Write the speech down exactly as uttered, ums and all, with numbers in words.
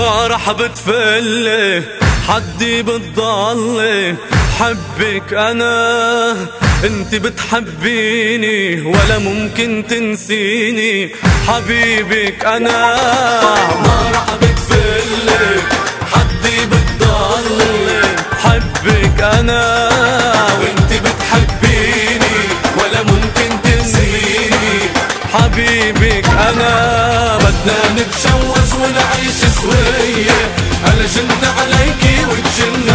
ما رح بتفلي حدي بتضلي حبك انا، انت بتحبيني ولا ممكن تنسيني حبيبك انا. ما رح بتفلي حدي بتضلي حبك انا، وانت بتحبيني ولا ممكن تنسيني حبيبك انا. بدنا نتجوز ونعيش سوية، انا جن عليكي والجنة